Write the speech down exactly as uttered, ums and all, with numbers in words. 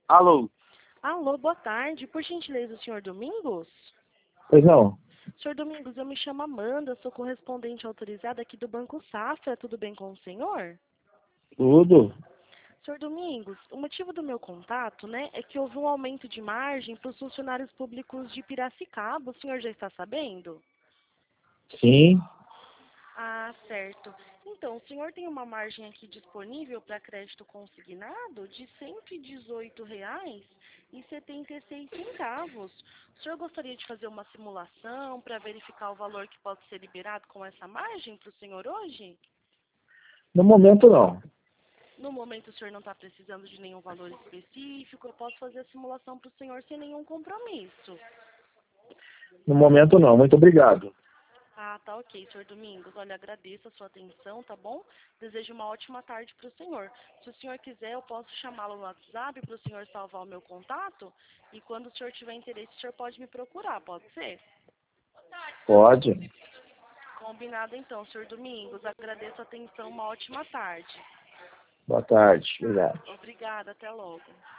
Alô? Alô, boa tarde. Por gentileza, o senhor Domingos? Pois não. Senhor Domingos, eu me chamo Amanda, sou correspondente autorizada aqui do Banco Safra. Tudo bem com o senhor? Tudo. Senhor Domingos, o motivo do meu contato, né, é que houve um aumento de margem para os funcionários públicos de Piracicaba. O senhor já está sabendo? Sim. Ah, certo. Então, o senhor tem uma margem aqui disponível para crédito consignado de cento e dezoito reais e setenta e seis centavos. O senhor gostaria de fazer uma simulação para verificar o valor que pode ser liberado com essa margem para o senhor hoje? No momento, não. No momento, o senhor não está precisando de nenhum valor específico. Eu posso fazer a simulação para o senhor sem nenhum compromisso. No momento, não. Muito obrigado. Ah, tá ok, senhor Domingos. Olha, agradeço a sua atenção, tá bom? Desejo uma ótima tarde para o senhor. Se o senhor quiser, eu posso chamá-lo no WhatsApp para o senhor salvar o meu contato. E quando o senhor tiver interesse, o senhor pode me procurar, pode ser? Pode. Combinado então, senhor Domingos. Agradeço a atenção, uma ótima tarde. Boa tarde. Obrigado. Obrigada, até logo.